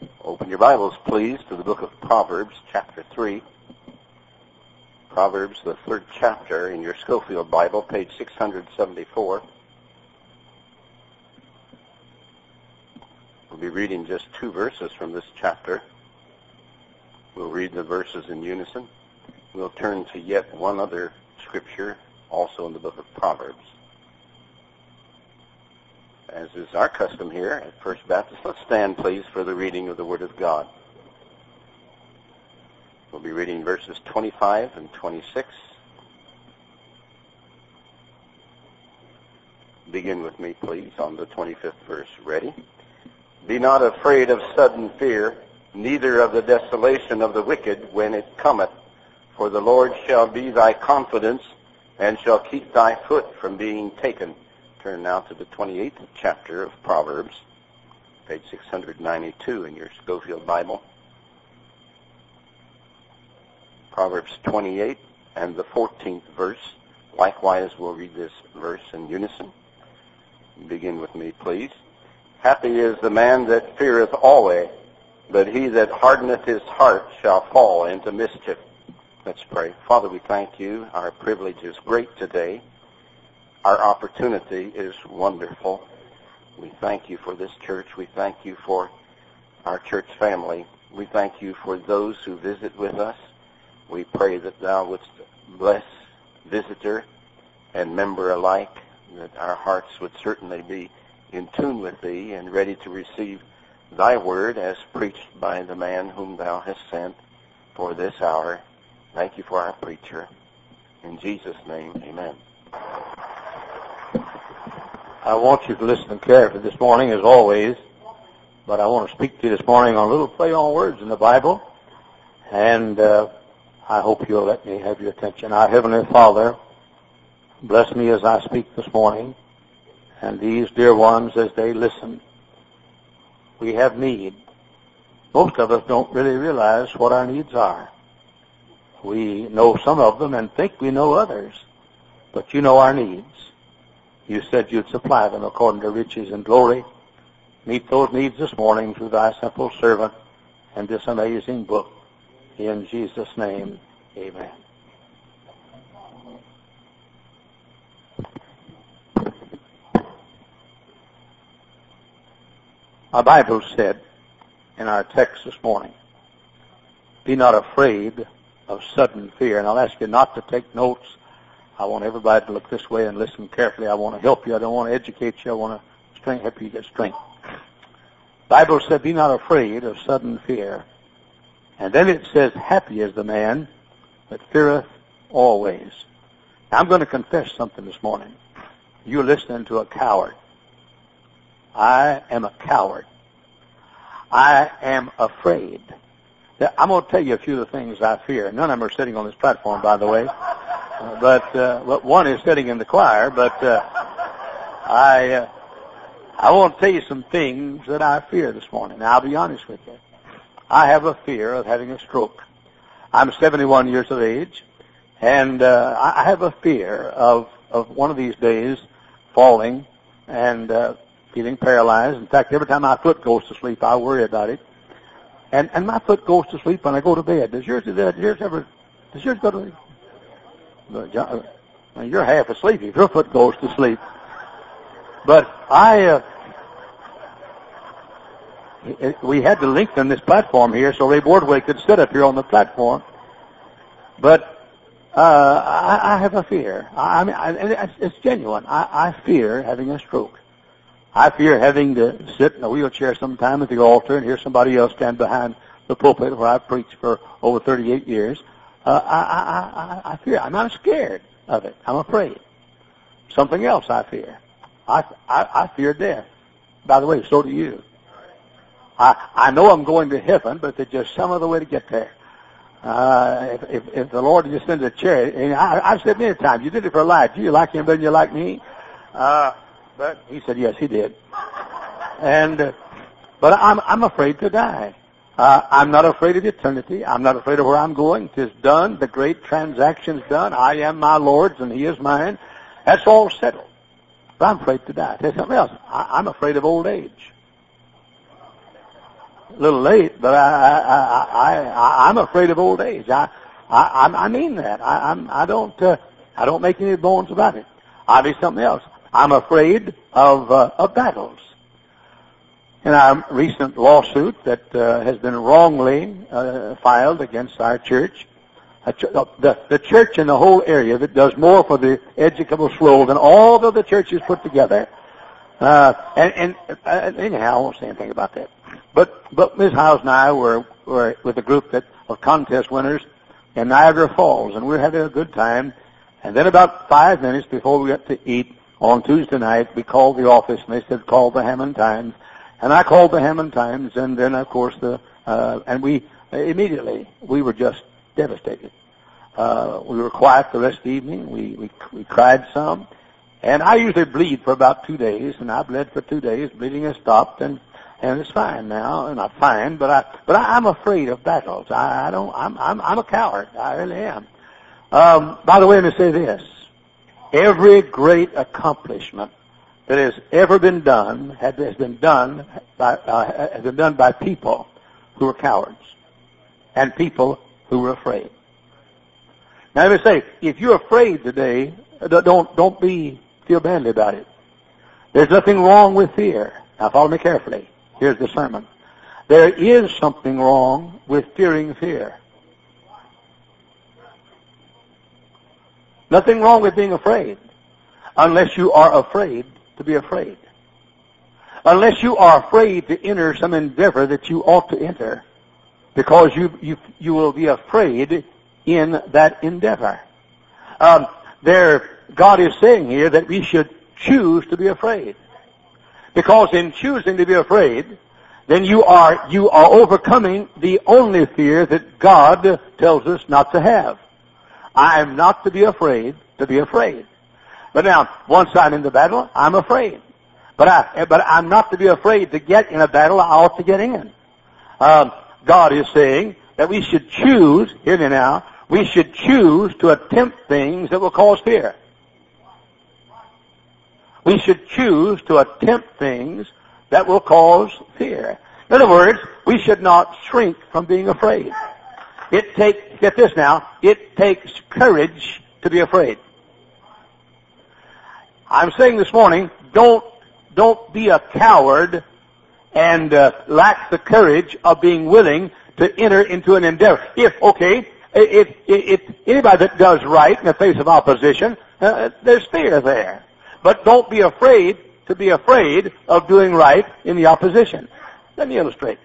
Open your Bibles, please, to the book of Proverbs, chapter 3. Proverbs, the third chapter in your Schofield Bible, page 674. We'll be reading just 2 verses from this chapter. We'll read the verses in unison. We'll turn to yet one other scripture, also in the book of Proverbs. As is our custom here at First Baptist, let's stand, please, for the reading of the Word of God. We'll be reading verses 25 and 26. Begin with me, please, on the 25th verse. Ready? Be not afraid of sudden fear, neither of the desolation of the wicked when it cometh. For the Lord shall be thy confidence, and shall keep thy foot from being taken. Turn now to the 28th chapter of Proverbs, page 692 in your Schofield Bible. Proverbs 28 and the 14th verse. Likewise, we'll read this verse in unison. Begin with me, please. Happy is the man that feareth always, but he that hardeneth his heart shall fall into mischief. Let's pray. Father, we thank you. Our privilege is great today. Our opportunity is wonderful. We thank you for this church. We thank you for our church family. We thank you for those who visit with us. We pray that thou wouldst bless visitor and member alike, that our hearts would certainly be in tune with thee and ready to receive thy word as preached by the man whom thou hast sent for this hour. Thank you for our preacher. In Jesus' name, amen. I want you to listen carefully this morning, as always, but I want to speak to you this morning on a little play on words in the Bible, and I hope you'll let me have your attention. Our Heavenly Father, bless me as I speak this morning, and these dear ones as they listen. We have need. Most of us don't really realize what our needs are. We know some of them and think we know others, but you know our needs. You said you'd supply them according to riches and glory. Meet those needs this morning through thy simple servant and this amazing book. In Jesus' name, amen. Our Bible said in our text this morning, be not afraid of sudden fear. And I'll ask you not to take notes. I want everybody to look this way and listen carefully. I want to help you. I don't want to educate you. I want to help you get strength. The Bible said, be not afraid of sudden fear. And then it says, happy is the man that feareth always. Now, I'm going to confess something this morning. You're listening to a coward. I am a coward. I am afraid. I'm going to tell you a few of the things I fear. None of them are sitting on this platform, by the way. But one is sitting in the choir. But I want to tell you some things that I fear this morning. Now, I'll be honest with you. I have a fear of having a stroke. I'm 71 years of age, and I have a fear of one of these days falling and feeling paralyzed. In fact, every time my foot goes to sleep, I worry about it. And my foot goes to sleep when I go to bed. Does yours do that? Does yours go to sleep? You're half asleep if your foot goes to sleep. But we had to lengthen this platform here so Ray Bordway could sit up here on the platform. But I have a fear. I mean, it's genuine. I fear having a stroke. I fear having to sit in a wheelchair sometime at the altar and hear somebody else stand behind the pulpit where I've preached for over 38 years. I fear. I'm not scared of it. I'm afraid. Something else I fear. I fear death. By the way, so do you. I know I'm going to heaven, but there's just some other way to get there. If the Lord just sends a chariot, and I've said many times, you did it for Elijah. You like him better than you like me. But he said, yes, he did. But I'm afraid to die. I'm not afraid of eternity. I'm not afraid of where I'm going. 'Tis done. The great transaction's done. I am my Lord's and he is mine. That's all settled. But I'm afraid to die. Tell you something else. I'm afraid of old age. little late, but I'm afraid of old age. I mean that. I don't make any bones about it. I'll be something else. I'm afraid of battles. In our recent lawsuit that has been wrongly filed against our church, the church in the whole area that does more for the educable soul than all the other churches put together. Anyhow, I won't say anything about that. But Ms. Howes and I were with a group of contest winners in Niagara Falls, and we were having a good time. And then about 5 minutes before we got to eat on Tuesday night, we called the office, and they said, call the Hammond Times. And I called the Hammond Times, and then, of course, we were just devastated. We were quiet the rest of the evening. We cried some. And I usually bleed for about 2 days, and I bled for 2 days. Bleeding has stopped, and it's fine now. And not fine, but I'm afraid of battles. I'm a coward. I really am. By the way, let me say this. Every great accomplishment that has ever been done has been done by people who are cowards and people who are afraid. Now let me say, if you're afraid today, don't feel badly about it. There's nothing wrong with fear. Now follow me carefully. Here's the sermon. There is something wrong with fearing fear. Nothing wrong with being afraid, unless you are afraid to be afraid. Unless you are afraid to enter some endeavor that you ought to enter, because you will be afraid in that endeavor. God is saying here that we should choose to be afraid, because in choosing to be afraid, then you are overcoming the only fear that God tells us not to have. I am not to be afraid to be afraid. But now, once I'm in the battle, I'm afraid. But I'm not to be afraid to get in a battle I ought to get in. God is saying that we should choose, hear me now, we should choose to attempt things that will cause fear. We should choose to attempt things that will cause fear. In other words, we should not shrink from being afraid. Get this now, it takes courage to be afraid. I'm saying this morning, don't be a coward and lack the courage of being willing to enter into an endeavor. If anybody that does right in the face of opposition, there's fear there. But don't be afraid to be afraid of doing right in the opposition. Let me illustrate.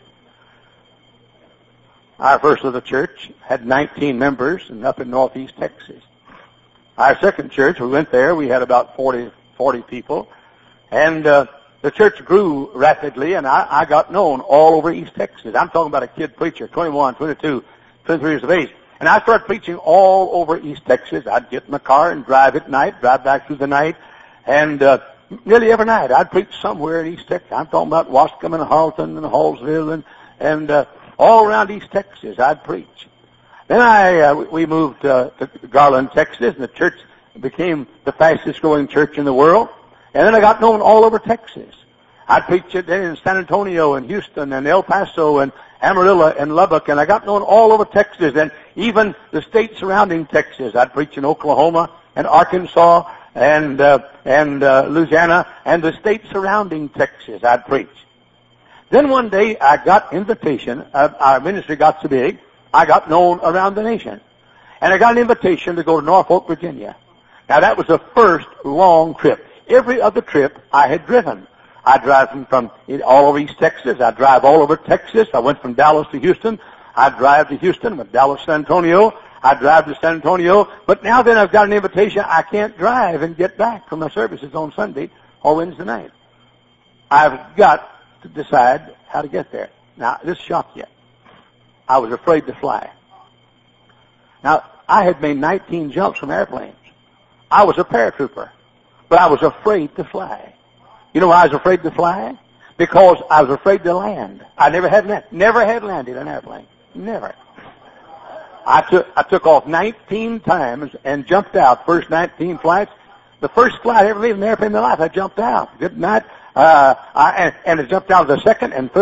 Our first little church had 19 members and up in northeast Texas. Our second church, we went there, we had about 40 people. And the church grew rapidly, and I got known all over East Texas. I'm talking about a kid preacher, 21, 22, 23 years of age. And I started preaching all over East Texas. I'd get in the car and drive at night, drive back through the night. And nearly every night I'd preach somewhere in East Texas. I'm talking about Wascom and Harleton and Hallsville and all around East Texas I'd preach. Then we moved to Garland, Texas, and the church became the fastest growing church in the world. And then I got known all over Texas. I'd preach it in San Antonio and Houston and El Paso and Amarillo and Lubbock, and I got known all over Texas and even the states surrounding Texas. I'd preach in Oklahoma and Arkansas and Louisiana and the states surrounding Texas. I'd preach. Then one day I got invitation. Our ministry got so big, I got known around the nation, and I got an invitation to go to Norfolk, Virginia. Now that was the first long trip. Every other trip I had driven. I drive from all over East Texas. I drive all over Texas. I went from Dallas to Houston. I drive to Houston, with Dallas, San Antonio. I drive to San Antonio. But now then I've got an invitation. I can't drive and get back from my services on Sunday or Wednesday night. I've got to decide how to get there. Now, this shocked you. I was afraid to fly. Now, I had made 19 jumps from airplanes. I was a paratrooper, but I was afraid to fly. You know why I was afraid to fly? Because I was afraid to land. I never had landed an airplane. Never. I took off 19 times and jumped out. First 19 flights. The first flight I ever made in an airplane in my life, I jumped out. Good night. And I jumped out the second and third,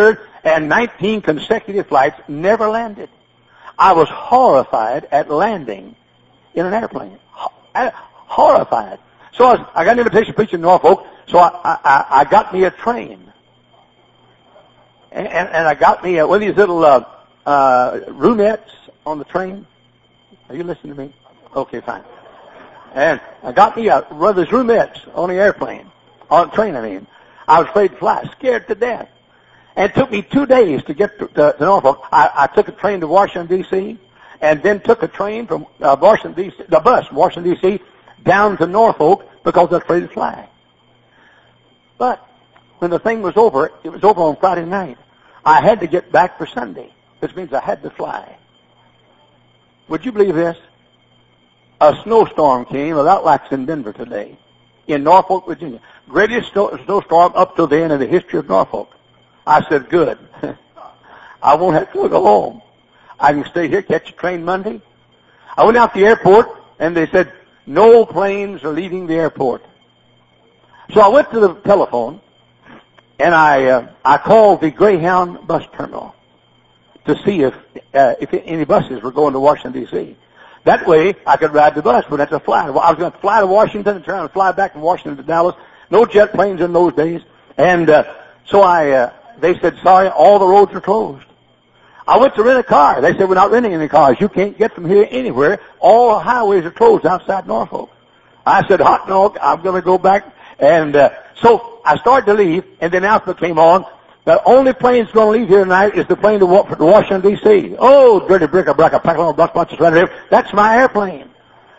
and 19 consecutive flights, never landed. I was horrified at landing in an airplane. Horrified. So I got an invitation to preach in Norfolk, so I got me a train. And I got me one of these little roomettes on the train. Are you listening to me? Okay, fine. And I got me one of those roomettes on the airplane. On the train, I mean. I was afraid to fly, scared to death. And it took me 2 days to get to Norfolk. I took a train to Washington, D.C., and then took a train from Washington, D.C., the bus from Washington, D.C., down to Norfolk because I was afraid to fly. But when the thing was over, it was over on Friday night. I had to get back for Sunday, which means I had to fly. Would you believe this? A snowstorm came about like in Denver today, in Norfolk, Virginia. Greatest snowstorm up to then in the history of Norfolk. I said, good. I won't have to go home. I can stay here, catch a train Monday. I went out to the airport, and they said, no planes are leaving the airport. So I went to the telephone, and I called the Greyhound bus terminal to see if any buses were going to Washington, D.C. That way, I could ride the bus, but I had to fly. I was going to fly to Washington and turn and fly back from Washington to Dallas. No jet planes in those days. And so they said, sorry, all the roads are closed. I went to rent a car. They said, we're not renting any cars. You can't get from here anywhere. All the highways are closed outside Norfolk. I said, hot dog, I'm going to go back. And so I started to leave, and the announcement came on. The only plane that's going to leave here tonight is the plane to Washington, D.C. Oh, dirty brick, a brack, a pack of bunches right here. That's my airplane.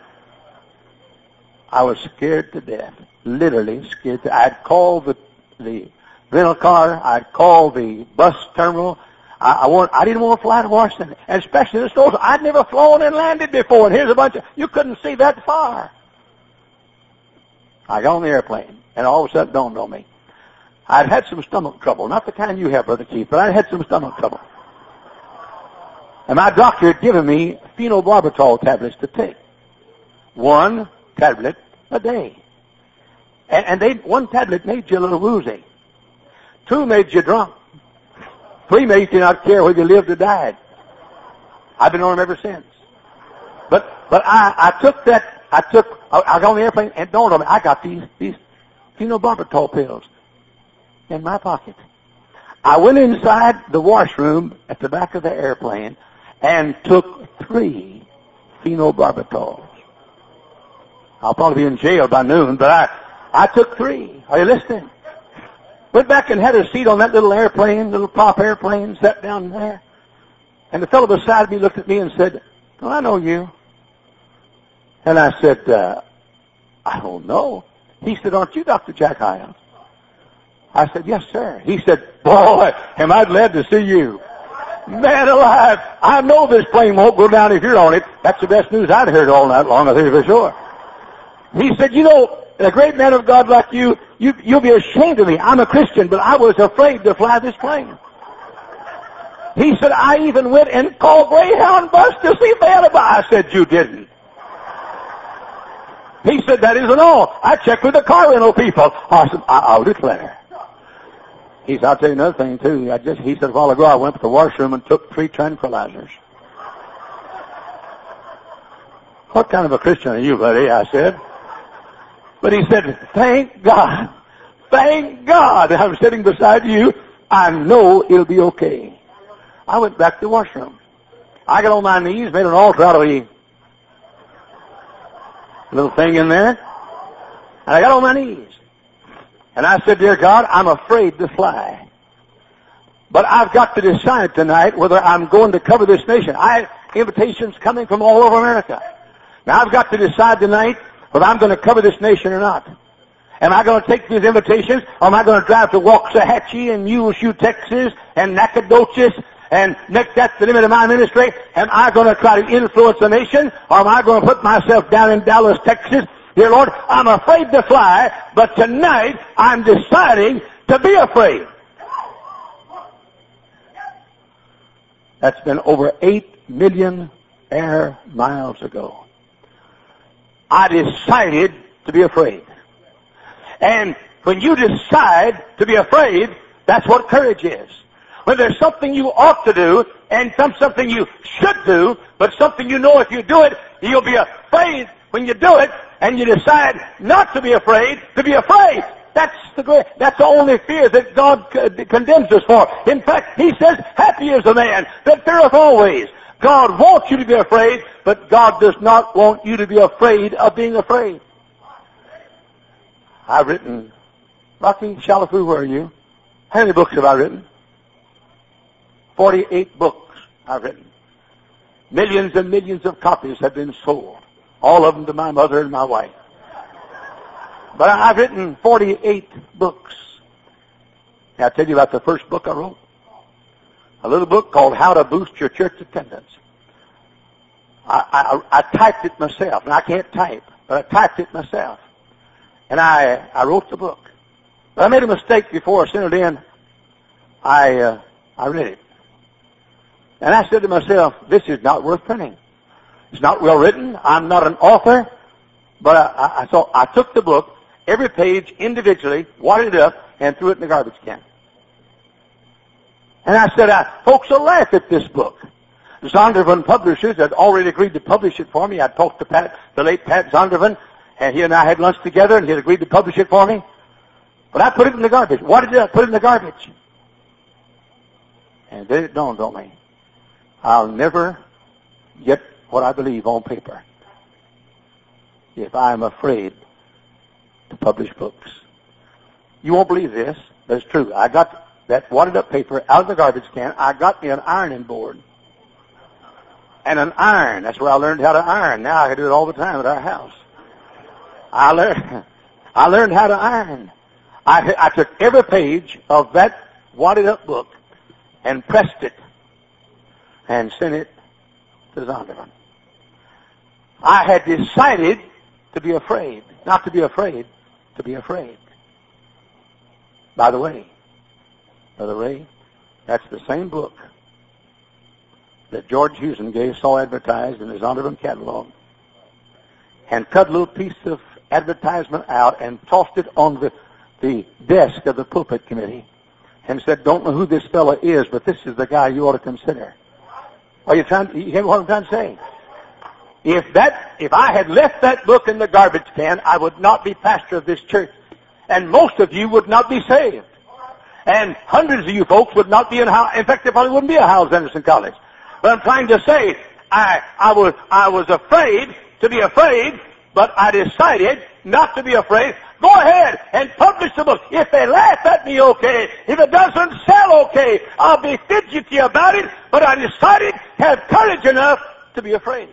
I was scared to death. Literally scared to death. I'd called the rental car. I'd called the bus terminal. I didn't want to fly to Washington, and especially in the snowstorm. I'd never flown and landed before, and here's a bunch of, you couldn't see that far. I got on the airplane, and all of a sudden it dawned on me. I'd had some stomach trouble, not the kind you have, Brother Keith, but I had some stomach trouble. And my doctor had given me phenobarbital tablets to take. 1 tablet a day. And one tablet made you a little woozy. 2 made you drunk. 3 made you not care whether you lived or died. I've been on them ever since. But I took that, I got on the airplane and it dawned on me, I got these phenobarbital pills in my pocket. I went inside the washroom at the back of the airplane and took 3 phenobarbitals. I'll probably be in jail by noon, but I took 3. Are you listening? Went back and had a seat on that little airplane, little top airplane, sat down there. And the fellow beside me looked at me and said, "Oh, I know you." And I said, "I don't know." He said, "Aren't you Dr. Jack Hyles?" I said, "Yes, sir." He said, "Boy, am I glad to see you. Man alive, I know this plane won't go down if you're on it. That's the best news I'd heard all night long, I think for sure." He said, "You know, a great man of God like you'll be ashamed of me. I'm a Christian, but I was afraid to fly this plane." He said, "I even went and called Greyhound bus to see if they had a bus." I said, "You didn't." He said, "That isn't all. I checked with the car rental people." I said, "I'll declare." He said, "I'll tell you another thing, too." He said, "A while ago, I went to the washroom and took 3 tranquilizers." "What kind of a Christian are you, buddy?" I said. But he said, "Thank God. Thank God I'm sitting beside you. I know it'll be okay." I went back to the washroom. I got on my knees, made an altar out of a little thing in there. And I got on my knees. And I said, "Dear God, I'm afraid to fly. But I've got to decide tonight whether I'm going to cover this nation." I have invitations coming from all over America. Now I've got to decide tonight whether I'm going to cover this nation or not. Am I going to take these invitations, or am I going to drive to Waxahachie and Muleshoe, Texas, and Nacogdoches, and make that the limit of my ministry? Am I going to try to influence the nation, or am I going to put myself down in Dallas, Texas? Dear Lord, I'm afraid to fly, but tonight I'm deciding to be afraid. That's been over 8 million air miles ago. I decided to be afraid. And when you decide to be afraid, that's what courage is. when there's something you ought to do and something you should do, but something you know if you do it, you'll be afraid when you do it, and you decide not to be afraid, to be afraid. That's the only fear that God condemns us for. In fact, He says, happy is the man that feareth always. God wants you to be afraid, but God does not want you to be afraid of being afraid. I've written, Rocky Shalafoo, where are you? How many books have I written? 48 books I've written. Millions and millions of copies have been sold. All of them to my mother and my wife. But I've written 48 books. Now, I'll tell you about the first book I wrote. A little book called How to Boost Your Church Attendance. I typed it myself, and I can't type, but I typed it myself. And I wrote the book. But I made a mistake before I sent it in. I read it. And I said to myself, this is not worth printing. It's not well written. I'm not an author. But so I took the book, every page individually, wadded it up, and threw it in the garbage can. And I said, folks will laugh at this book. Zondervan Publishers had already agreed to publish it for me. I talked to the late Pat Zondervan, and he and I had lunch together, and he had agreed to publish it for me. But I put it in the garbage. Why did I put it in the garbage? And then it dawned on me. I'll never get what I believe on paper if I'm afraid to publish books. You won't believe this, but it's true. I got that wadded up paper out of the garbage can. I got me an ironing board. And an iron. That's where I learned how to iron. Now I can do it all the time at our house. I learned how to iron. I took every page of that wadded up book and pressed it and sent it to Zondervan. I had decided to be afraid. Not to be afraid, to be afraid. By the way, Brother Ray, that's the same book that George Hughson saw advertised in the Zondervan catalog and cut a little piece of advertisement out and tossed it on the desk of the pulpit committee and said, don't know who this fellow is, but this is the guy you ought to consider. You hear what I'm trying to say? If I had left that book in the garbage can, I would not be pastor of this church. And most of you would not be saved. And hundreds of you folks would not be in fact, there probably wouldn't be a Howells Anderson College. But I'm trying to say, I was afraid to be afraid, but I decided not to be afraid. Go ahead and publish the book. If they laugh at me, okay. If it doesn't sell, okay. I'll be fidgety about it, but I decided to have courage enough to be afraid.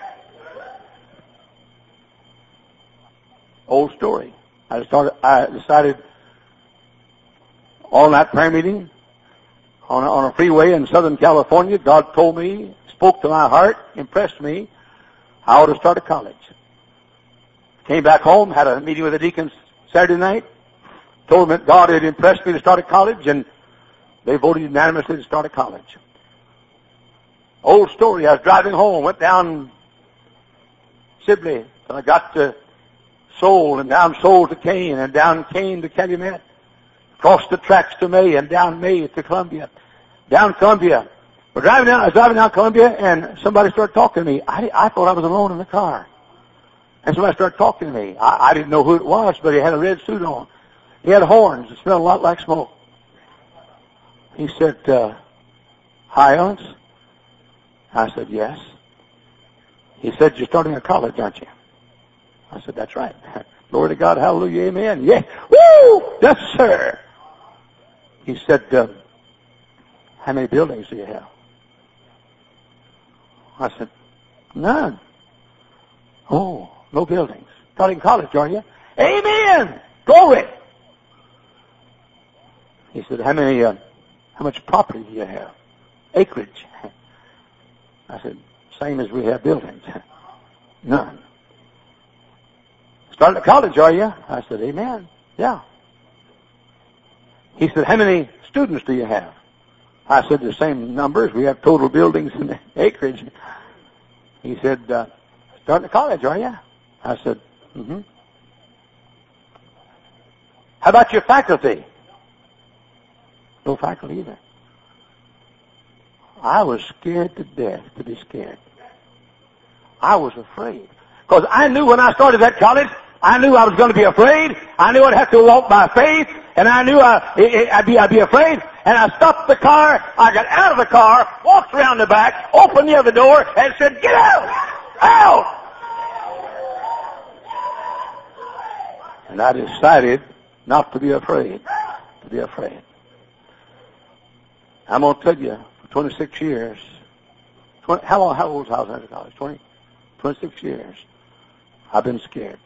Old story. I decided on that prayer meeting on a freeway in Southern California, God told me, spoke to my heart, impressed me, I ought to start a college. Came back home, had a meeting with the deacons Saturday night, told them that God had impressed me to start a college, and they voted unanimously to start a college. Old story, I was driving home, went down Sibley, till I got to Seoul, and down Seoul to Kane, and down Kane to Calumet, crossed the tracks to May, and down May to Columbia. Down Columbia. I was driving down Columbia, and somebody started talking to me. I thought I was alone in the car. And somebody started talking to me. I didn't know who it was, but he had a red suit on. He had horns. It smelled a lot like smoke. He said, hi, Owens. I said, yes. He said, you're starting a college, aren't you? I said, that's right. Glory to God, hallelujah, amen. Yeah. Woo! Yes, sir. He said, how many buildings do you have? I said, none. Oh, no buildings. Starting college, are you? Amen! Glory! He said, how much property do you have? Acreage. I said, same as we have buildings. None. Starting a college, are you? I said, amen. Yeah. He said, how many students do you have? I said, the same numbers. We have total buildings and acreage. He said, starting a college, are you? I said, mm-hmm. How about your faculty? No faculty either. I was scared to death to be scared. I was afraid. Because I knew when I started that college, I knew I was going to be afraid. I knew I'd have to walk by faith. And I knew I'd be afraid. And I stopped the car. I got out of the car, walked around the back, opened the other door, and said, "Get out! Out!" And I decided not to be afraid. To be afraid. I'm going to tell you, for 26 years, how old was I in college? 26 years. I've been scared.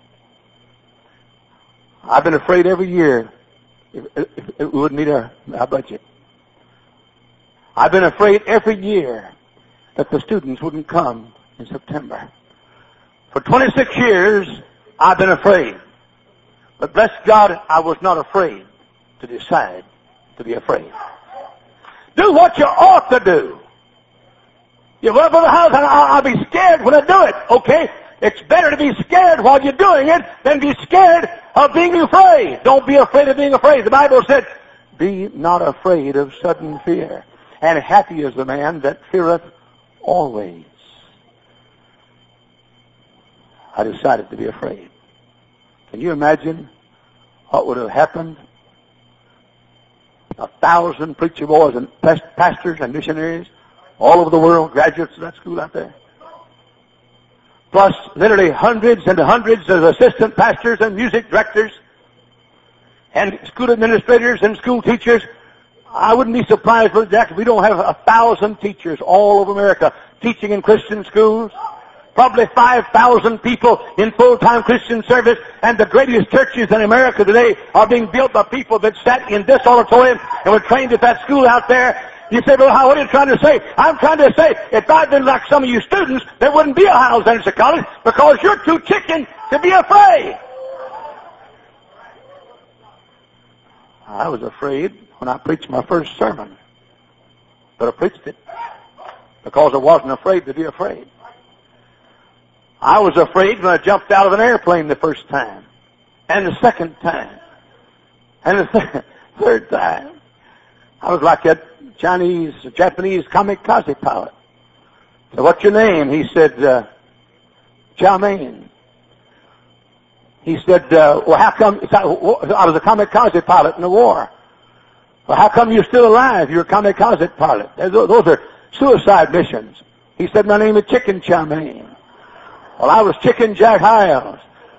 I've been afraid every year if it wouldn't meet our budget. I've been afraid every year that the students wouldn't come in September. For 26 years, I've been afraid. But bless God, I was not afraid to decide to be afraid. Do what you ought to do. You well, Brother House, I'll be scared when I do it. Okay? It's better to be scared while you're doing it than be scared of being afraid. Don't be afraid of being afraid. The Bible said, "Be not afraid of sudden fear. And happy is the man that feareth always." I decided to be afraid. Can you imagine what would have happened? 1,000 preacher boys and pastors and missionaries all over the world, graduates of that school out there. Plus literally hundreds and hundreds of assistant pastors and music directors and school administrators and school teachers. I wouldn't be surprised, Brother Jack, if we don't have 1,000 teachers all over America teaching in Christian schools. Probably 5,000 people in full-time Christian service, and the greatest churches in America today are being built by people that sat in this auditorium and were trained at that school out there. You say, "Well, what are you trying to say?" I'm trying to say, if I'd been like some of you students, there wouldn't be a Hiles Anderson College because you're too chicken to be afraid. I was afraid when I preached my first sermon, but I preached it because I wasn't afraid to be afraid. I was afraid when I jumped out of an airplane the first time, and the second time, and the third time. I was like that Japanese kamikaze pilot. So, "What's your name?" He said, "Chow Mein." He said, "Well, how come?" I was a kamikaze pilot in the war. "Well, how come you're still alive? You're a kamikaze pilot. Those are suicide missions." He said, "My name is Chicken Chow Mein." Well, I was Chicken Jack Hiles.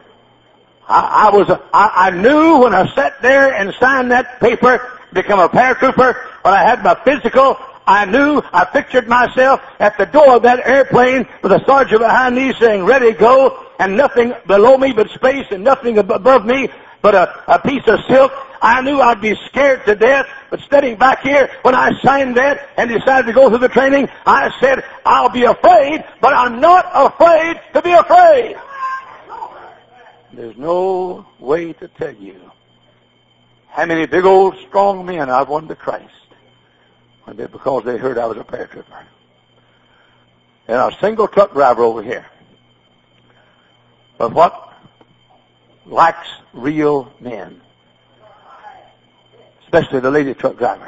I knew when I sat there and signed that paper, become a paratrooper, when I had my physical, I knew, I pictured myself at the door of that airplane with a sergeant behind me saying, "Ready, go," and nothing below me but space and nothing above me but a piece of silk. I knew I'd be scared to death, but standing back here, when I signed that and decided to go through the training, I said, "I'll be afraid, but I'm not afraid to be afraid." There's no way to tell you how many big old strong men I've won to Christ because they heard I was a paratrooper. And a single truck driver over here. But what lacks real men? Especially the lady truck driver.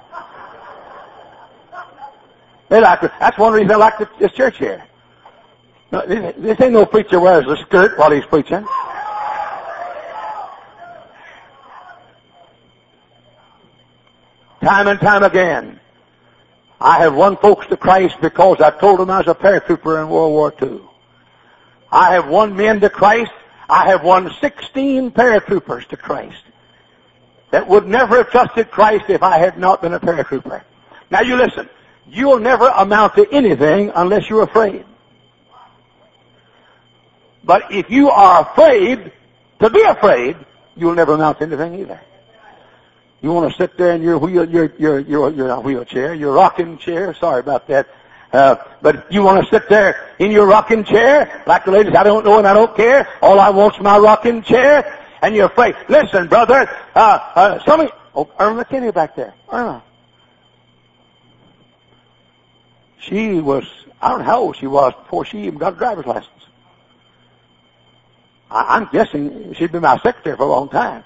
They like it. That's one reason I like this church here. No, this ain't no preacher wears a skirt while he's preaching. Time and time again, I have won folks to Christ because I told them I was a paratrooper in World War II. I have won men to Christ. I have won 16 paratroopers to Christ that would never have trusted Christ if I had not been a paratrooper. Now you listen. You'll never amount to anything unless you're afraid. But if you are afraid to be afraid, you'll never amount to anything either. You want to sit there in your not wheelchair, your rocking chair. Sorry about that. But you want to sit there in your rocking chair, like the ladies, "I don't know and I don't care. All I want's my rocking chair." And you're afraid. Listen, brother, Irma McKinney back there. Irma. She was, I don't know how old she was before she even got a driver's license. I'm guessing she'd been my secretary for a long time.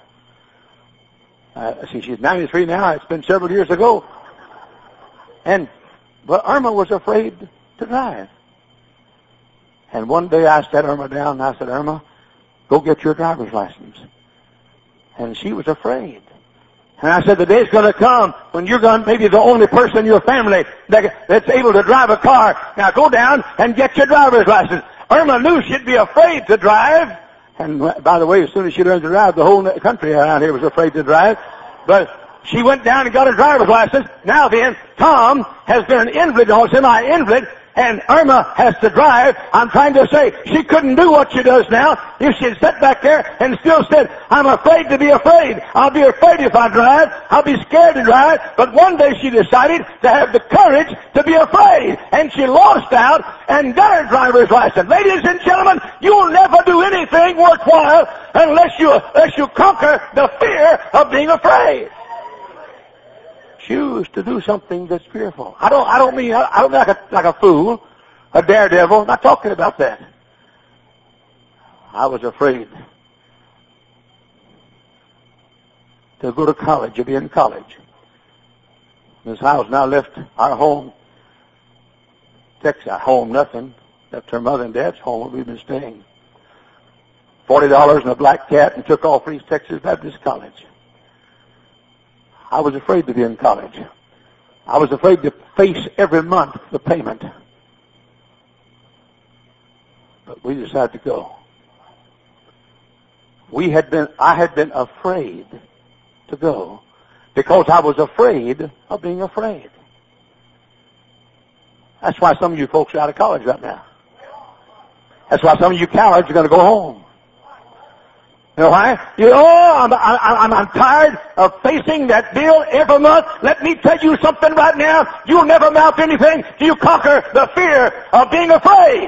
She's 93 now. It's been several years ago. And But Irma was afraid to drive. And one day I sat Irma down and I said, Irma, go get your driver's license. And she was afraid. And I said, the day's going to come when you're going to maybe the only person in your family that's able to drive a car. Now go down and get your driver's license. Irma knew she'd be afraid to drive. And by the way, as soon as she learned to drive, the whole country around here was afraid to drive. But she went down and got her driver's license. Now then, Tom has been an invalid, or semi-invalid, and Irma has to drive. I'm trying to say she couldn't do what she does now if she had sat back there and still said, I'm afraid to be afraid. I'll be afraid if I drive. I'll be scared to drive. But one day she decided to have the courage to be afraid. And she lost out and got her driver's license. Ladies and gentlemen, you'll never do anything worthwhile unless you conquer the fear of being afraid. Choose to do something that's fearful. I don't mean like a fool, a daredevil. I'm not talking about that. I was afraid to go to college, to be in college. Miss Howes and I left our home, Texas, home nothing, left her mother and dad's home where we've been staying. $40 and a black cat and took off for East Texas Baptist College. I was afraid to be in college. I was afraid to face every month the payment. But we decided to go. I had been afraid to go because I was afraid of being afraid. That's why some of you folks are out of college right now. That's why some of you cowards are going to go home. You know why? I'm tired of facing that bill every month. Let me tell you something right now. You'll never amount to anything till you conquer the fear of being afraid.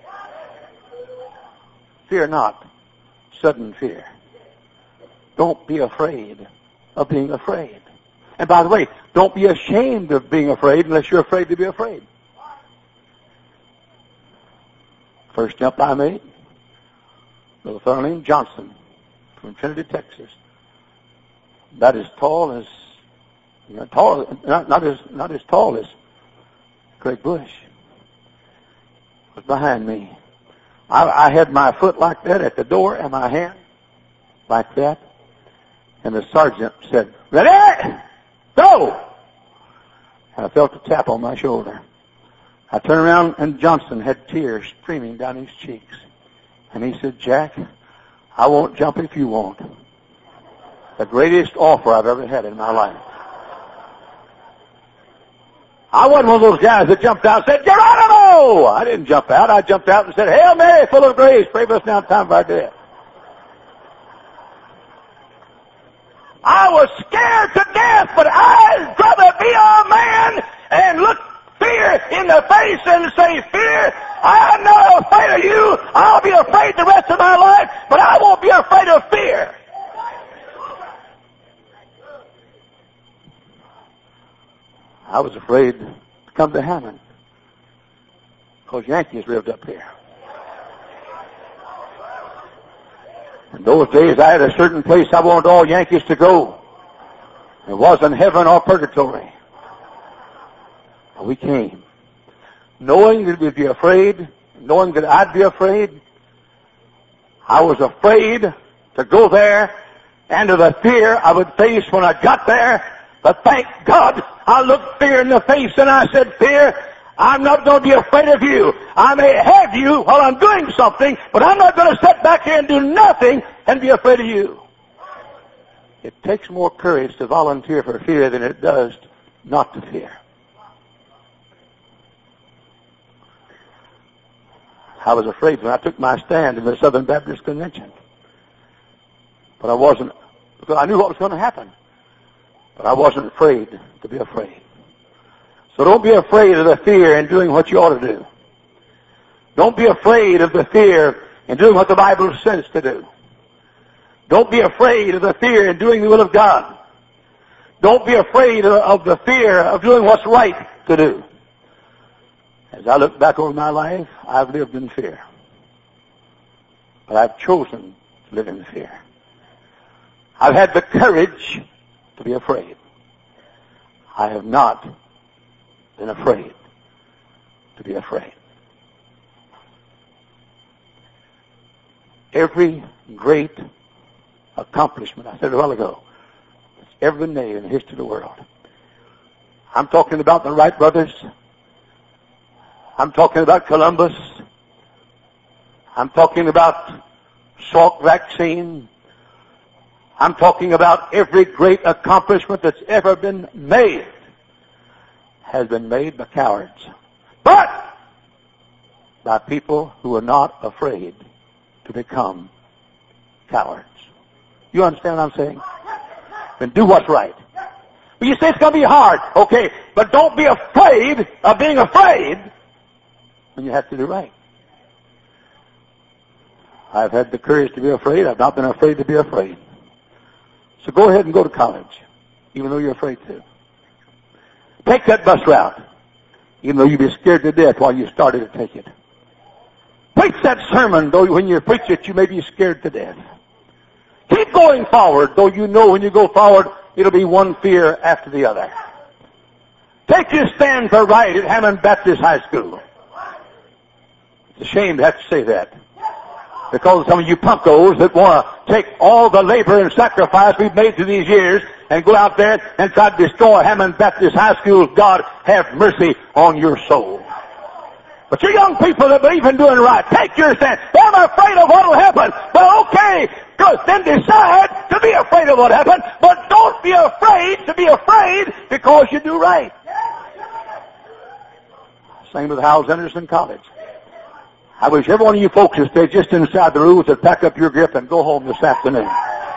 Fear not sudden fear. Don't be afraid of being afraid. And by the way, don't be ashamed of being afraid unless you're afraid to be afraid. First jump I made, a little fellow named Johnson, from Trinity, Texas. About as tall as, not as tall as Craig Bush. Was behind me. I had my foot like that at the door and my hand like that. And the sergeant said, "Ready? Go!" I felt a tap on my shoulder. I turned around and Johnson had tears streaming down his cheeks. And he said, "Jack, I won't jump if you won't." The greatest offer I've ever had in my life. I wasn't one of those guys that jumped out and said, "Geronimo!" I didn't jump out. I jumped out and said, "Hail Mary, full of grace, pray for us now in time of our death." I was scared to death, but I'd rather be a man and look fear in the face and say, "Fear, I'm not afraid of you. I'll be afraid the rest of my life, but I won't be afraid of fear." I was afraid to come to Hammond because Yankees lived up here. In those days, I had a certain place I wanted all Yankees to go. It wasn't heaven or purgatory. But we came, knowing that we'd be afraid, knowing that I'd be afraid. I was afraid to go there and of the fear I would face when I got there. But thank God, I looked fear in the face and I said, "Fear, I'm not going to be afraid of you. I may have you while I'm doing something, but I'm not going to sit back here and do nothing and be afraid of you." It takes more courage to volunteer for fear than it does not to fear. I was afraid when I took my stand in the Southern Baptist Convention. But I wasn't, because I knew what was going to happen. But I wasn't afraid to be afraid. So don't be afraid of the fear in doing what you ought to do. Don't be afraid of the fear in doing what the Bible says to do. Don't be afraid of the fear in doing the will of God. Don't be afraid of the fear of doing what's right to do. As I look back over my life, I've lived in fear. But I've chosen to live in fear. I've had the courage to be afraid. I have not been afraid be afraid. Every great accomplishment, I said it a while ago, that's ever been made in the history of the world. I'm talking about the Wright brothers. I'm talking about Columbus. I'm talking about Salk vaccine. I'm talking about every great accomplishment that's ever been made has been made by cowards. But by people who are not afraid to become cowards. You understand what I'm saying? Then do what's right. But you say it's going to be hard. Okay, but don't be afraid of being afraid when you have to do right. I've had the courage to be afraid. I've not been afraid to be afraid. So go ahead and go to college, even though you're afraid to. Take that bus route, even though you'd be scared to death while you started to take it. Preach that sermon, though when you preach it, you may be scared to death. Keep going forward, though you know when you go forward, it'll be one fear after the other. Take your stand for right at Hammond Baptist High School. It's a shame to have to say that, because some of you punkos that want to take all the labor and sacrifice we've made through these years and go out there and try to destroy Hammond Baptist High School, God have mercy on your soul. But you young people that believe in doing right, take your stand. I'm afraid of what will happen, but okay, good. Then decide to be afraid of what happened, but don't be afraid to be afraid because you do right. Same with Howells Anderson College. I wish every one of you folks would stay just inside the rules and pack up your grip and go home this afternoon.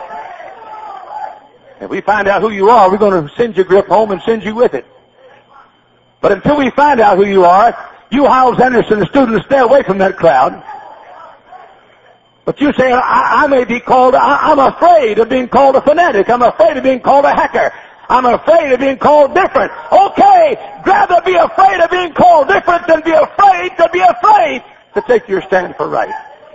If we find out who you are, we're going to send your grip home and send you with it. But until we find out who you are, you Howells Anderson students, stay away from that crowd. But you say, I may be called, I'm afraid of being called a fanatic. I'm afraid of being called a hacker. I'm afraid of being called different. Okay, rather be afraid of being called different than be afraid to take your stand for right.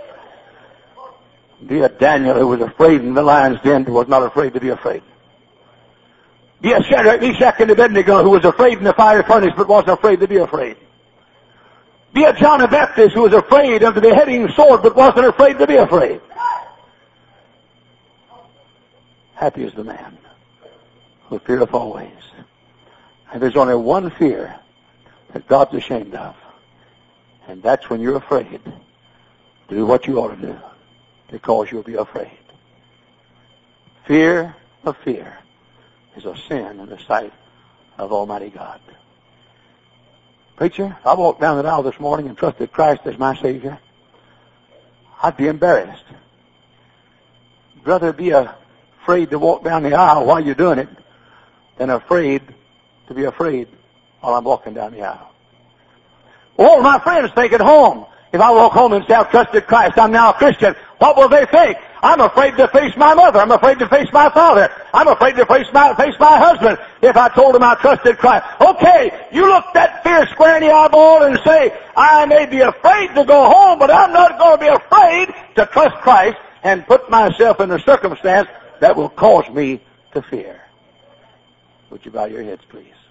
Be a Daniel who was afraid in the lion's den but was not afraid to be afraid. Be a Shadrach, Meshach, and Abednego who was afraid in the fire furnace but wasn't afraid to be afraid. Be a John the Baptist who was afraid of the beheading sword but wasn't afraid to be afraid. Happy is the man who feareth always. And there's only one fear that God's ashamed of. And that's when you're afraid to do what you ought to do, because you'll be afraid. Fear of fear is a sin in the sight of Almighty God. Preacher, if I walked down the aisle this morning and trusted Christ as my Savior, I'd be embarrassed. I'd rather be afraid to walk down the aisle while you're doing it than afraid to be afraid while I'm walking down the aisle. All my friends think at home, if I walk home and say I've trusted Christ, I'm now a Christian, what will they think? I'm afraid to face my mother. I'm afraid to face my father. I'm afraid to face my husband if I told them I trusted Christ. Okay, you look that fear square in the eyeball and say, I may be afraid to go home, but I'm not going to be afraid to trust Christ and put myself in a circumstance that will cause me to fear. Would you bow your heads, please?